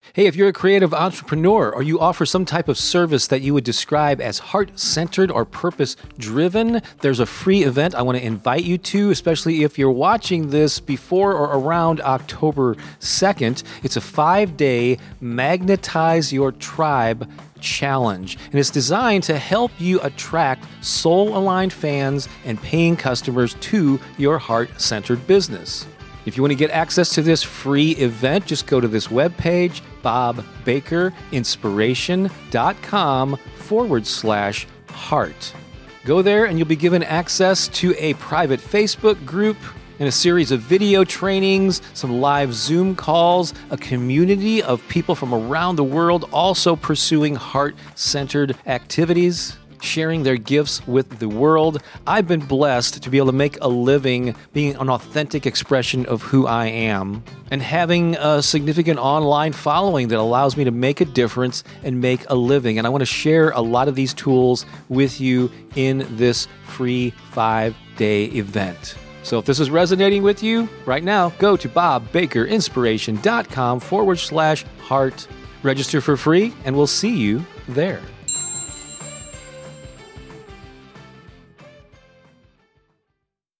Hey, if you're a creative entrepreneur or you offer some type of service that you would describe as heart-centered or purpose-driven, there's a free event I want to invite you to, especially if you're watching this before or around October 2nd. It's a 5-day Magnetize Your Tribe challenge, and it's designed to help you attract soul-aligned fans and paying customers to your heart-centered business. If you want to get access to this free event, just go to this webpage, bobbakerinspiration.com/heart. Go there and you'll be given access to a private Facebook group and a series of video trainings, some live Zoom calls, a community of people from around the world also pursuing heart-centered activities, sharing their gifts with the world. I've been blessed to be able to make a living being an authentic expression of who I am and having a significant online following that allows me to make a difference and make a living. And I want to share a lot of these tools with you in this free 5-day event. So if this is resonating with you right now, go to bobbakerinspiration.com/heart. Register for free and we'll see you there.